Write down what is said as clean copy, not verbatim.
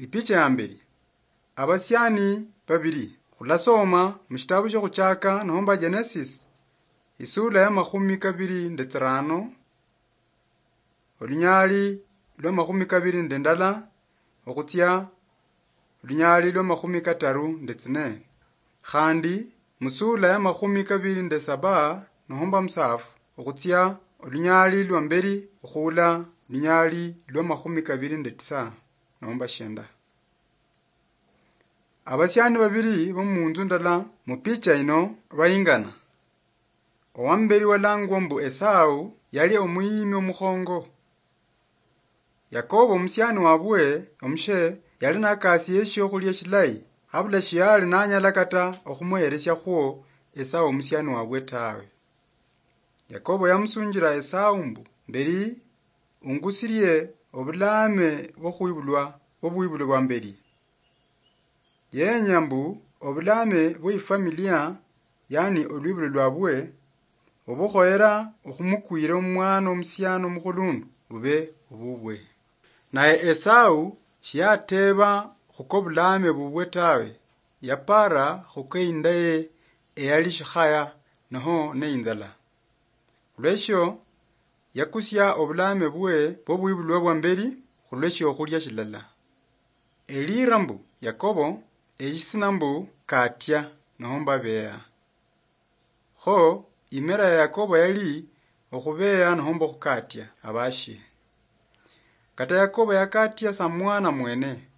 Ipicha ya mbili. Abasyani babiri. Khulasoma mushitabu sho khuchaka nomba Genesis. Isula ya 25. Olunyali lwa 22 okhutsya olunyali lwa 34. Khandi musula ya 27 nomba musafu okhutsya olunyali lwa mberi okhula olunyali lwa 29 nomba shenda. Abasyani babiri bomunzu ndala mupicha ino bayingana. Owamberi walangwa mbu Esau yali omuyimi omukhongo. Yakobo omusyani wabwe omushe yali nakasi yesho khulya shilayi habula shiyali nanyala kata okhumuheresya khwo Esau omusyani wabwe tawe. Yakobo yamusunjira Esau mbu mberi ungusirye obulame bw'obuibulwa bwa mberi. Yenya mbu obulame bw'ifamilia yani olwibulwa lwabwe obukhoera okhumukwira omwana omusyano omukhulundu bube obubwe. Naye Esau shiyateba khuko bulame bubwe tawe, yapara khuko indaye eyali shikhaya naho neinzala. Khulwesho yakusya obulame bwe bw'obuibulwa bwa mberi khulwesho khulya shilala. Elira mbu Yakobo eyisina mbu katya nomba beya. Kho imera ya Yakobo yali okhubeya nomba khukatya abashe. Kata Yakobo yakatya sa mwana mwene.